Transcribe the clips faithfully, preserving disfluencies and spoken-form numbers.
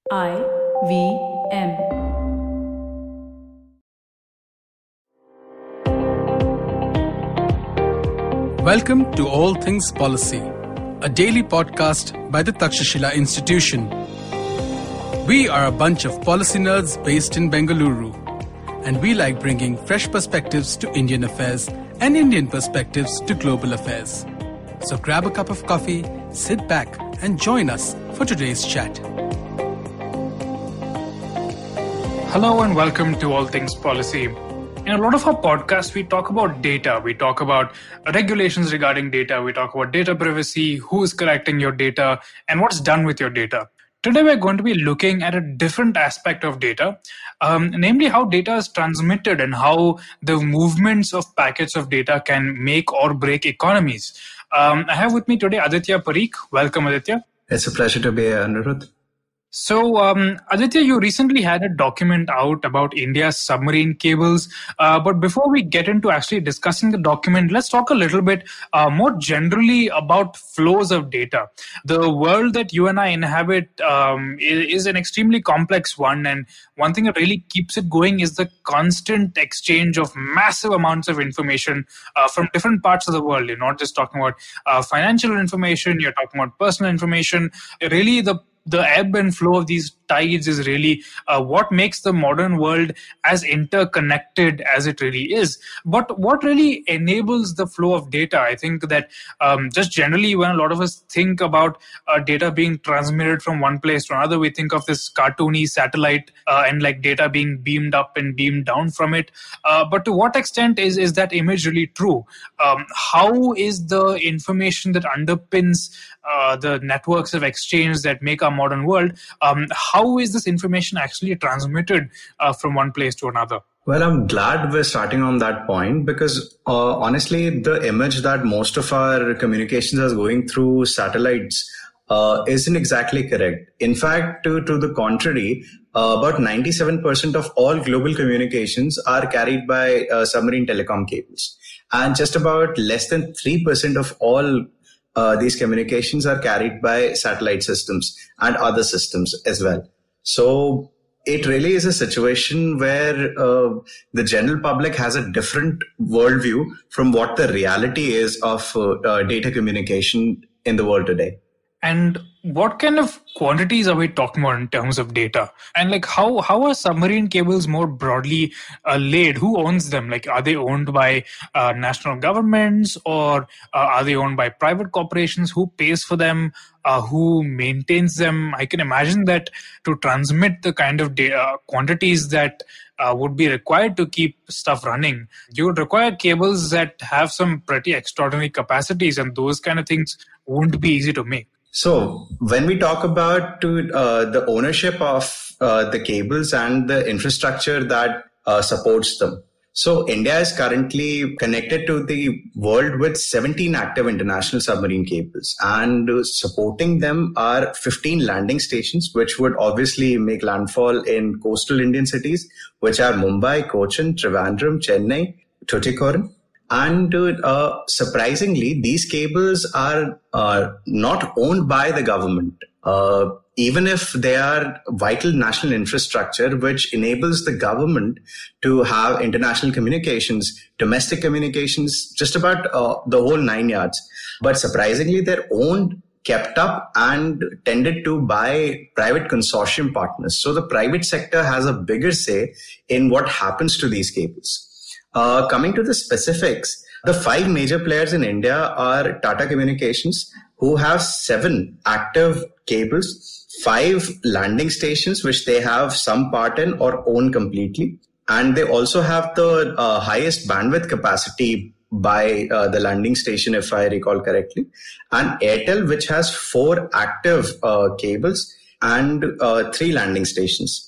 I V M. Welcome to All Things Policy, a daily podcast by the Takshashila Institution. We are a bunch of policy nerds based in Bengaluru, and we like bringing fresh perspectives to Indian affairs and Indian perspectives to global affairs. So grab a cup of coffee, sit back, and join us for today's chat. Hello and welcome to All Things Policy. In a lot of our podcasts, we talk about data. We talk about regulations regarding data. We talk about data privacy, who is collecting your data, and what's done with your data. Today, we're going to be looking at a different aspect of data, um, namely how data is transmitted and how the movements of packets of data can make or break economies. Um, I have with me today Aditya Parikh. Welcome, Aditya. It's a pleasure to be here, Anirudh. So, um, Aditya, you recently had a document out about India's submarine cables. Uh, but before we get into actually discussing the document, let's talk a little bit uh, more generally about flows of data. The world that you and I inhabit um, is an extremely complex one. And one thing that really keeps it going is the constant exchange of massive amounts of information uh, from different parts of the world. You're not just talking about uh, financial information, you're talking about personal information. Really, the The ebb and flow of these tides is really uh, what makes the modern world as interconnected as it really is. But what really enables the flow of data? I think that um, just generally when a lot of us think about uh, data being transmitted from one place to another, we think of this cartoony satellite uh, and like data being beamed up and beamed down from it. Uh, but to what extent is, is that image really true? Um, how is the information that underpins uh, the networks of exchange that make our modern world, um, how is this information actually transmitted uh, from one place to another? Well, I'm glad we're starting on that point because uh, honestly, the image that most of our communications are going through satellites uh, isn't exactly correct. In fact, to, to the contrary, uh, about ninety-seven percent of all global communications are carried by uh, submarine telecom cables. And just about less than three percent of all Uh, these communications are carried by satellite systems and other systems as well. So it really is a situation where uh, the general public has a different worldview from what the reality is of uh, uh, data communication in the world today. And what kind of quantities are we talking about in terms of data? And like how, how are submarine cables more broadly uh, laid? Who owns them? Like, are they owned by uh, national governments or uh, are they owned by private corporations? Who pays for them? Uh, who maintains them? I can imagine that to transmit the kind of data, quantities that uh, would be required to keep stuff running, you would require cables that have some pretty extraordinary capacities, and those kind of things wouldn't be easy to make. So when we talk about uh, the ownership of uh, the cables and the infrastructure that uh, supports them. So India is currently connected to the world with seventeen active international submarine cables, and uh, supporting them are fifteen landing stations, which would obviously make landfall in coastal Indian cities, which are Mumbai, Cochin, Trivandrum, Chennai, Tuticorin. And uh, surprisingly, these cables are uh, not owned by the government, uh, even if they are vital national infrastructure, which enables the government to have international communications, domestic communications, just about uh, the whole nine yards. But surprisingly, they're owned, kept up, and tended to by private consortium partners. So the private sector has a bigger say in what happens to these cables. Uh, coming to the specifics, the five major players in India are Tata Communications, who have seven active cables, five landing stations, which they have some part in or own completely. And they also have the uh, highest bandwidth capacity by uh, the landing station, if I recall correctly. And Airtel, which has four active uh, cables and uh, three landing stations.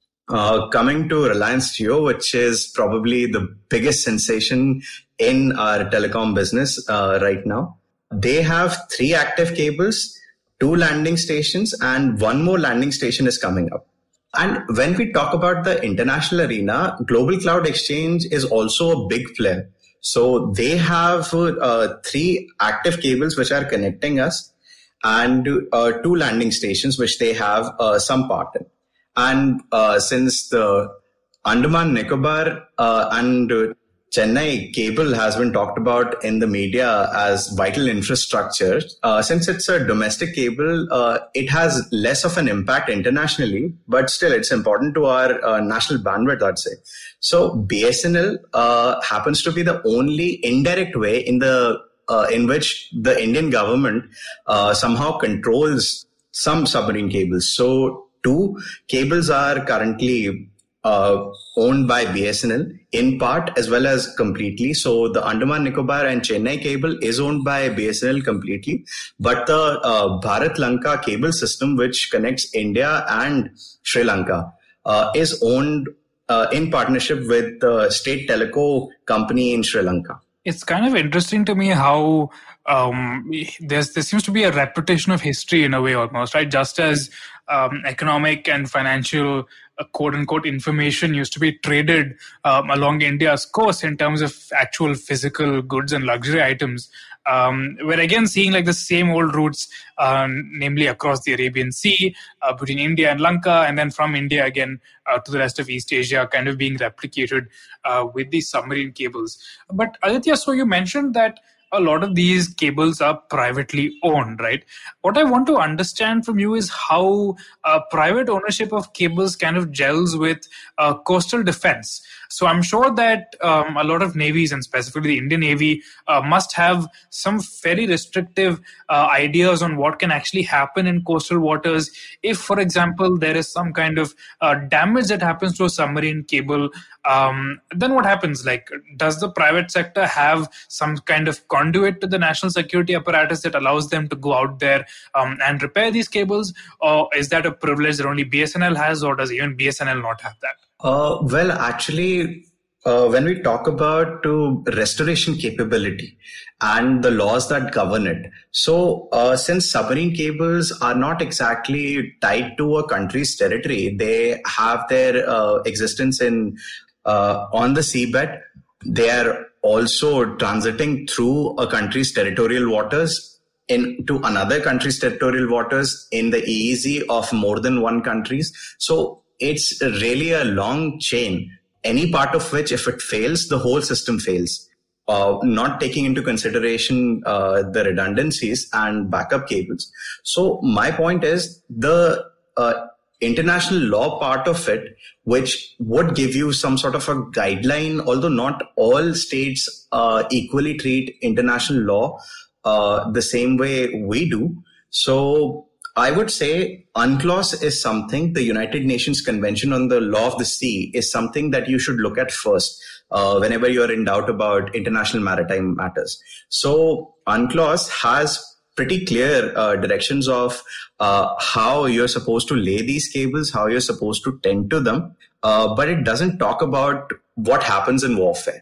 Uh, coming to Reliance Jio, which is probably the biggest sensation in our telecom business uh, right now. They have three active cables, two landing stations, and one more landing station is coming up. And when we talk about the international arena, Global Cloud Exchange is also a big player. So they have uh, three active cables which are connecting us. and uh, two landing stations, which they have uh, some part in. And uh, since the Andaman Nicobar uh, and uh, Chennai cable has been talked about in the media as vital infrastructure, uh, since it's a domestic cable, uh, it has less of an impact internationally, but still it's important to our uh, national bandwidth, I'd say. So B S N L uh, happens to be the only indirect way in the uh, in which the Indian government uh, somehow controls some submarine cables. So two cables are currently Uh, owned by B S N L in part as well as completely. So the Andaman Nicobar and Chennai cable is owned by B S N L completely, but the uh, Bharat Lanka cable system, which connects India and Sri Lanka, uh, is owned uh, in partnership with the state teleco company in Sri Lanka. It's kind of interesting to me how um, there's there seems to be a repetition of history in a way almost, right? Just as um, economic and financial uh, quote-unquote information used to be traded um, along India's coast in terms of actual physical goods and luxury items. Um, we're again seeing like the same old routes, uh, namely across the Arabian Sea, uh, between India and Lanka, and then from India again uh, to the rest of East Asia, kind of being replicated uh, with these submarine cables. But Aditya, so you mentioned that a lot of these cables are privately owned, right? What I want to understand from you is how uh, private ownership of cables kind of gels with uh, coastal defense. So I'm sure that um, a lot of navies, and specifically the Indian Navy, uh, must have some very restrictive uh, ideas on what can actually happen in coastal waters. If, for example, there is some kind of uh, damage that happens to a submarine cable, um, then what happens? Like, does the private sector have some kind of conduit to the national security apparatus that allows them to go out there um, and repair these cables? Or is that a privilege that only B S N L has, or does even B S N L not have that? Uh, well, actually, uh, when we talk about uh, restoration capability and the laws that govern it, so uh, since submarine cables are not exactly tied to a country's territory, they have their uh, existence in uh, on the seabed. They are also transiting through a country's territorial waters into another country's territorial waters in the E E Z of more than one countries. So it's really a long chain, any part of which, if it fails, the whole system fails, uh, not taking into consideration uh, the redundancies and backup cables. So my point is the uh, international law part of it, which would give you some sort of a guideline, although not all states uh, equally treat international law uh, the same way we do. So I would say UNCLOS is something, the United Nations Convention on the Law of the Sea is something that you should look at first uh, whenever you're in doubt about international maritime matters. So UNCLOS has pretty clear uh, directions of uh, how you're supposed to lay these cables, how you're supposed to tend to them, uh, but it doesn't talk about what happens in warfare.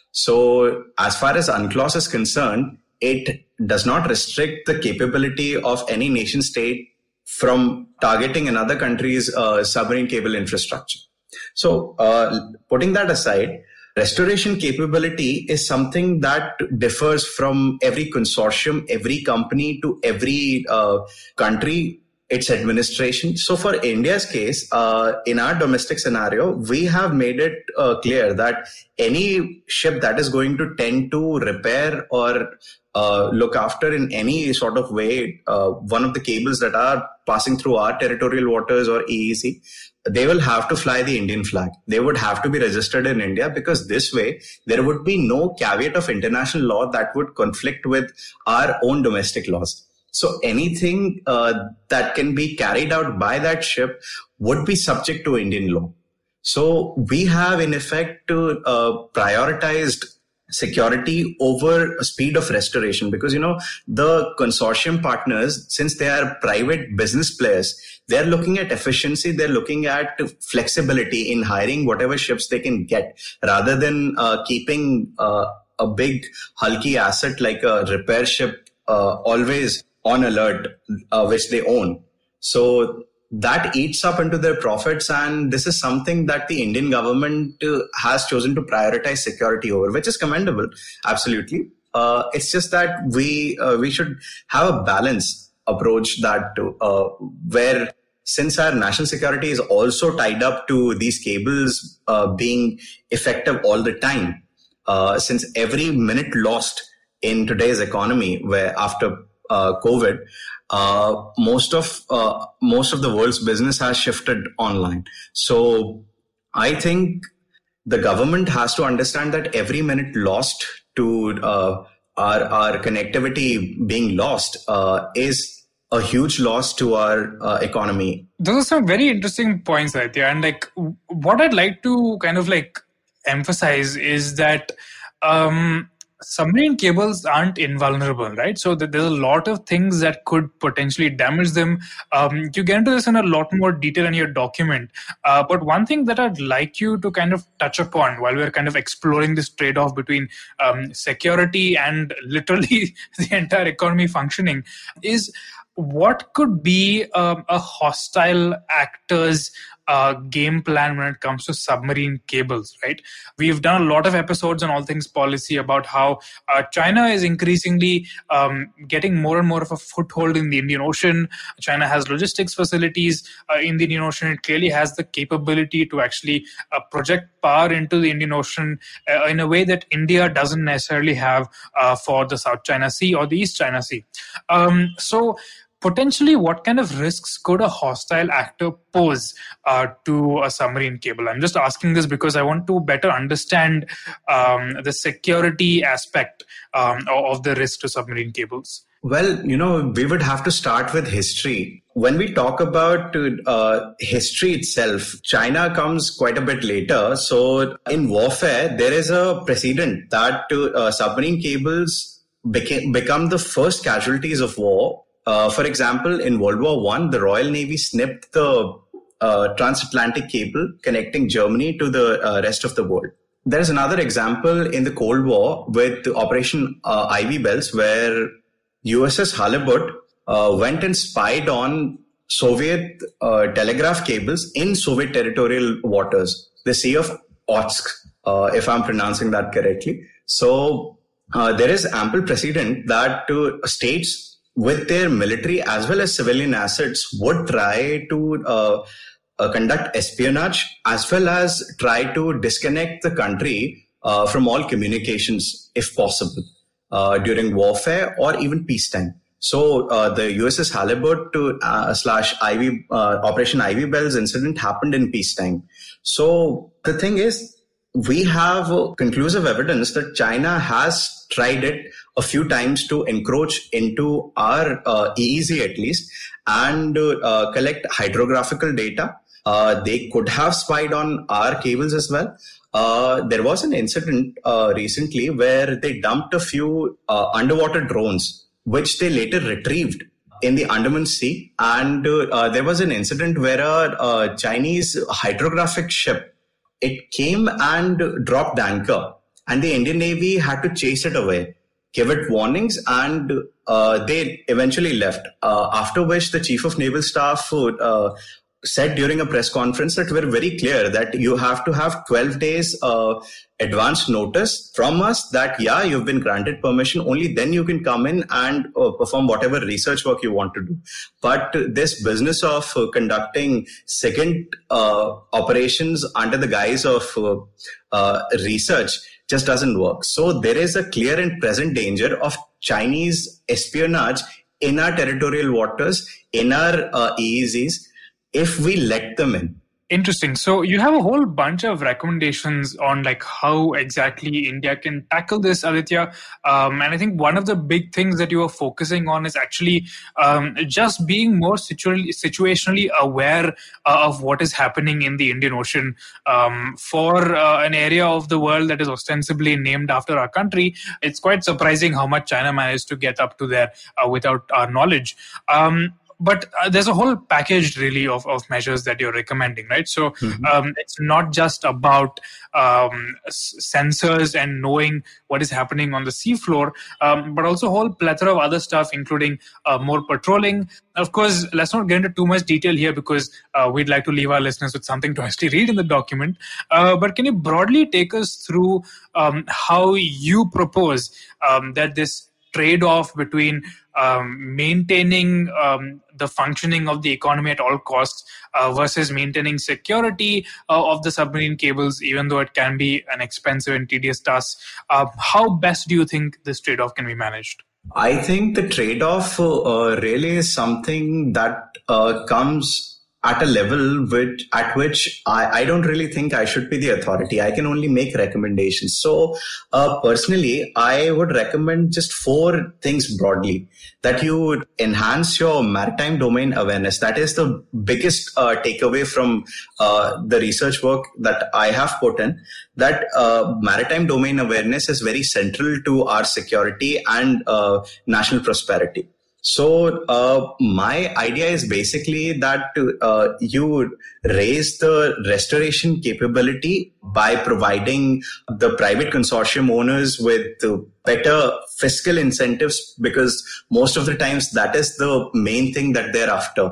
So as far as UNCLOS is concerned, it does not restrict the capability of any nation state from targeting another country's uh, submarine cable infrastructure. So uh, putting that aside, restoration capability is something that differs from every consortium, every company to every uh, country, its administration. So for India's case, uh, in our domestic scenario, we have made it uh, clear that any ship that is going to tend to repair or uh, look after in any sort of way uh, one of the cables that are passing through our territorial waters or E E Z, they will have to fly the Indian flag. They would have to be registered in India, because this way there would be no caveat of international law that would conflict with our own domestic laws. So anything uh, that can be carried out by that ship would be subject to Indian law. So we have in effect uh, prioritized security over speed of restoration, because, you know, the consortium partners, since they are private business players, they're looking at efficiency, they're looking at flexibility in hiring whatever ships they can get, rather than uh, keeping uh, a big hulky asset like a repair ship uh, always on alert, uh, which they own. So that eats up into their profits, and this is something that the Indian government uh, has chosen to prioritize security over, which is commendable, absolutely. Uh, it's just that we uh, we should have a balance approach that uh, where since our national security is also tied up to these cables uh, being effective all the time, uh, since every minute lost in today's economy, where after uh, COVID, uh, most of uh, most of the world's business has shifted online. So I think the government has to understand that every minute lost to uh, our our connectivity being lost uh, is a huge loss to our uh, economy. Those are some very interesting points, Aditya. And like, what I'd like to kind of like emphasize is that um, submarine cables aren't invulnerable, right? So that there's a lot of things that could potentially damage them. Um, you get into this in a lot more detail in your document. Uh, but one thing that I'd like you to kind of touch upon while we're kind of exploring this trade-off between um, security and literally the entire economy functioning is what could be um, a hostile actor's uh, game plan when it comes to submarine cables, right? We've done a lot of episodes on All Things Policy about how uh, China is increasingly um, getting more and more of a foothold in the Indian Ocean. China has logistics facilities uh, in the Indian Ocean. It clearly has the capability to actually uh, project power into the Indian Ocean uh, in a way that India doesn't necessarily have uh, for the South China Sea or the East China Sea. Um, so potentially, what kind of risks could a hostile actor pose uh, to a submarine cable? I'm just asking this because I want to better understand um, the security aspect um, of the risk to submarine cables. Well, you know, we would have to start with history. When we talk about uh, history itself, China comes quite a bit later. So in warfare, there is a precedent that uh, submarine cables became, become the first casualties of war. Uh, for example, in World War One, the Royal Navy snipped the uh, transatlantic cable connecting Germany to the uh, rest of the world. There is another example in the Cold War with Operation uh, Ivy Bells, where U S S Halibut uh, went and spied on Soviet uh, telegraph cables in Soviet territorial waters, the Sea of Okhotsk, uh, if I'm pronouncing that correctly. So uh, there is ample precedent that uh, states with their military as well as civilian assets would try to uh, uh, conduct espionage as well as try to disconnect the country uh, from all communications if possible uh, during warfare or even peacetime. So uh, the U S S Halibut to, uh, slash Ivy, uh, Operation Ivy Bells incident happened in peacetime. So the thing is, we have conclusive evidence that China has tried it a few times to encroach into our uh, E E Z at least and uh, collect hydrographical data. Uh, they could have spied on our cables as well. Uh, there was an incident uh, recently where they dumped a few uh, underwater drones, which they later retrieved in the Andaman Sea. And uh, there was an incident where a, a Chinese hydrographic ship, it came and dropped anchor, and the Indian Navy had to chase it away, give it warnings, and uh, they eventually left. Uh, after which the Chief of Naval Staff uh, said during a press conference that we're very clear that you have to have twelve days uh, advance notice from us that, yeah, you've been granted permission. Only then you can come in and uh, perform whatever research work you want to do. But this business of uh, conducting second uh, operations under the guise of uh, uh, research just doesn't work. So there is a clear and present danger of Chinese espionage in our territorial waters, in our uh, E E Zs, if we let them in. Interesting. So you have a whole bunch of recommendations on like how exactly India can tackle this, Aditya. Um, and I think one of the big things that you are focusing on is actually um, just being more situ- situationally aware uh, of what is happening in the Indian Ocean. Um, for uh, an area of the world that is ostensibly named after our country, it's quite surprising how much China managed to get up to there uh, without our knowledge. Um, But uh, there's a whole package really of, of measures that you're recommending, right? So mm-hmm. um, it's not just about um, s- sensors and knowing what is happening on the seafloor, um, but also a whole plethora of other stuff, including uh, more patrolling. Of course, let's not get into too much detail here because uh, we'd like to leave our listeners with something to actually read in the document. Uh, but can you broadly take us through um, how you propose um, that this trade-off between um, maintaining um, the functioning of the economy at all costs uh, versus maintaining security uh, of the submarine cables, even though it can be an expensive and tedious task. Uh, how best do you think this trade-off can be managed? I think the trade-off uh, really is something that uh, comes at a level which, at which I, I don't really think I should be the authority. I can only make recommendations. So uh, personally, I would recommend just four things broadly. That you would enhance your maritime domain awareness. That is the biggest uh, takeaway from uh, the research work that I have put in, that uh, maritime domain awareness is very central to our security and uh, national prosperity. So uh, my idea is basically that uh, you would raise the restoration capability by providing the private consortium owners with better fiscal incentives, because most of the times that is the main thing that they're after.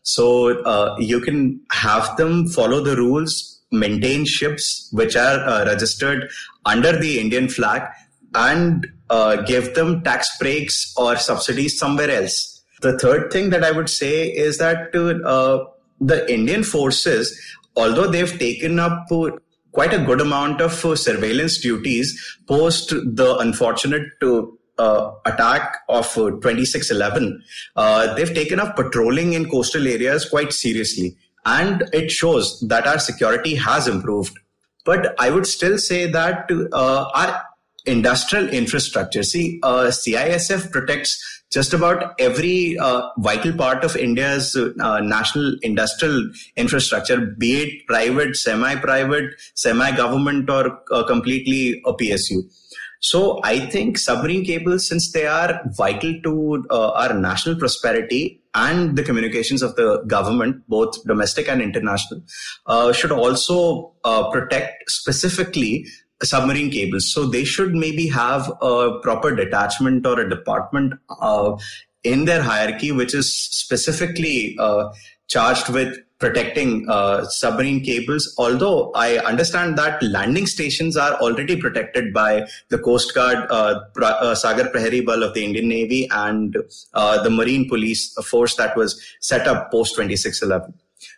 So uh, you can have them follow the rules, maintain ships which are uh, registered under the Indian flag, and uh, give them tax breaks or subsidies somewhere else. The third thing that I would say is that uh, the Indian forces, although they've taken up uh, quite a good amount of uh, surveillance duties post the unfortunate uh, uh, attack of uh, twenty-six eleven, uh, they've taken up patrolling in coastal areas quite seriously. And it shows that our security has improved. But I would still say that uh, our industrial infrastructure. See, uh, C I S F protects just about every uh, vital part of India's uh, national industrial infrastructure, be it private, semi-private, semi-government, or uh, completely a P S U. So I think submarine cables, since they are vital to uh, our national prosperity and the communications of the government, both domestic and international, uh, should also uh, protect specifically submarine cables. So they should maybe have a proper detachment or a department uh, in their hierarchy, which is specifically uh, charged with protecting uh, submarine cables. Although I understand that landing stations are already protected by the Coast Guard, uh, uh, Sagar Prahari Bal of the Indian Navy, and uh, the Marine Police force that was set up post twenty-six eleven.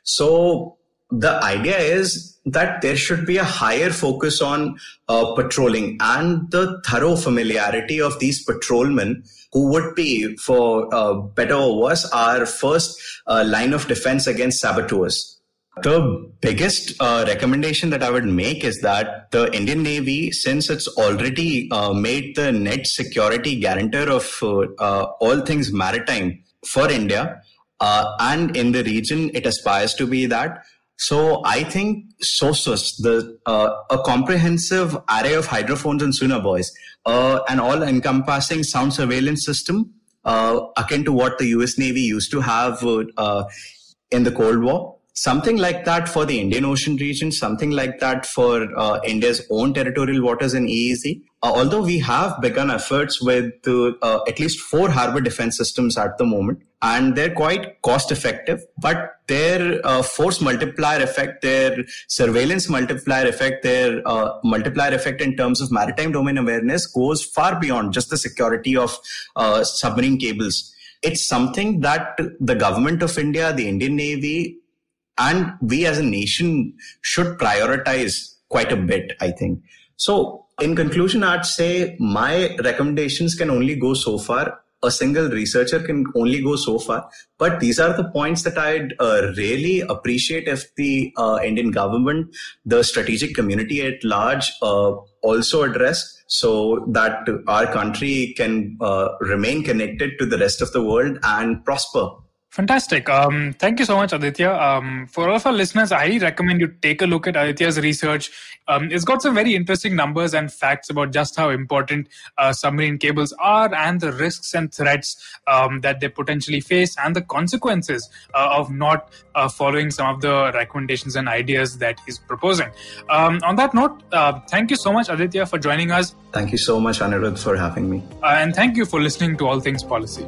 So the idea is that there should be a higher focus on uh, patrolling and the thorough familiarity of these patrolmen, who would be, for uh, better or worse, our first uh, line of defense against saboteurs. The biggest uh, recommendation that I would make is that the Indian Navy, since it's already uh, made the net security guarantor of uh, uh, all things maritime for India, uh, and in the region it aspires to be that. So I think SOSUS, the uh, a comprehensive array of hydrophones and sonar buoys, uh, an all-encompassing sound surveillance system uh, akin to what the U S Navy used to have uh, in the Cold War. Something like that for the Indian Ocean region, something like that for uh, India's own territorial waters in E E Z. Uh, although we have begun efforts with uh, uh, at least four harbor defense systems at the moment, and they're quite cost effective, but their uh, force multiplier effect, their surveillance multiplier effect, their uh, multiplier effect in terms of maritime domain awareness goes far beyond just the security of uh, submarine cables. It's something that the government of India, the Indian Navy, and we as a nation should prioritize quite a bit, I think. So in conclusion, I'd say my recommendations can only go so far. A single researcher can only go so far. But these are the points that I'd uh, really appreciate if the uh, Indian government, the strategic community at large, uh, also address, so that our country can uh, remain connected to the rest of the world and prosper. Fantastic. Um, thank you so much, Aditya. Um, for all of our listeners, I highly recommend you take a look at Aditya's research. Um, it's got some very interesting numbers and facts about just how important uh, submarine cables are, and the risks and threats um, that they potentially face, and the consequences uh, of not uh, following some of the recommendations and ideas that he's proposing. Um, on that note, uh, thank you so much, Aditya, for joining us. Thank you so much, Anirudh, for having me. Uh, and thank you for listening to All Things Policy.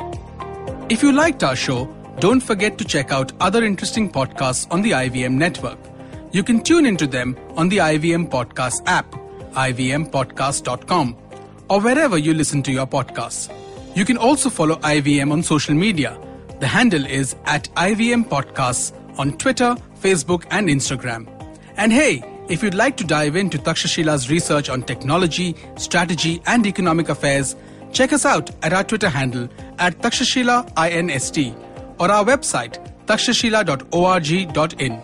If you liked our show, don't forget to check out other interesting podcasts on the I V M network. You can tune into them on the I V M Podcast app, I V M podcast dot com, or wherever you listen to your podcasts. You can also follow I V M on social media. The handle is at I V M Podcasts on Twitter, Facebook, and Instagram. And hey, if you'd like to dive into Takshashila's research on technology, strategy, and economic affairs, check us out at our Twitter handle at Takshashila Inst or our website takshashila dot org dot in.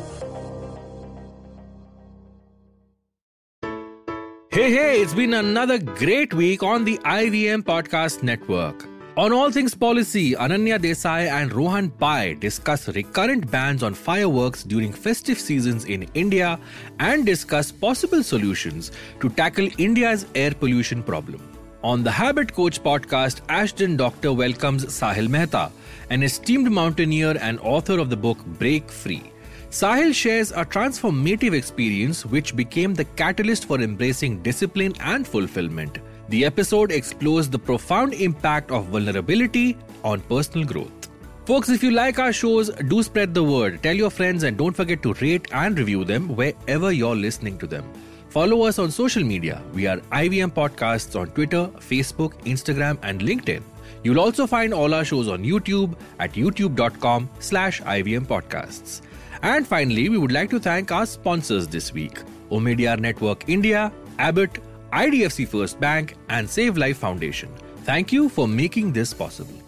Hey, hey, it's been another great week on the I V M Podcast Network. On All Things Policy, Ananya Desai and Rohan Pai discuss recurrent bans on fireworks during festive seasons in India and discuss possible solutions to tackle India's air pollution problem. On the Habit Coach podcast, Ashton Doctor welcomes Sahil Mehta, an esteemed mountaineer and author of the book Break Free. Sahil shares a transformative experience which became the catalyst for embracing discipline and fulfillment. The episode explores the profound impact of vulnerability on personal growth. Folks, if you like our shows, do spread the word. Tell your friends and don't forget to rate and review them wherever you're listening to them. Follow us on social media. We are I V M Podcasts on Twitter, Facebook, Instagram, and LinkedIn. You'll also find all our shows on YouTube at youtube.com slash IVM Podcasts. And finally, we would like to thank our sponsors this week: Omidyar Network India, Abbott, I D F C First Bank, and Save Life Foundation. Thank you for making this possible.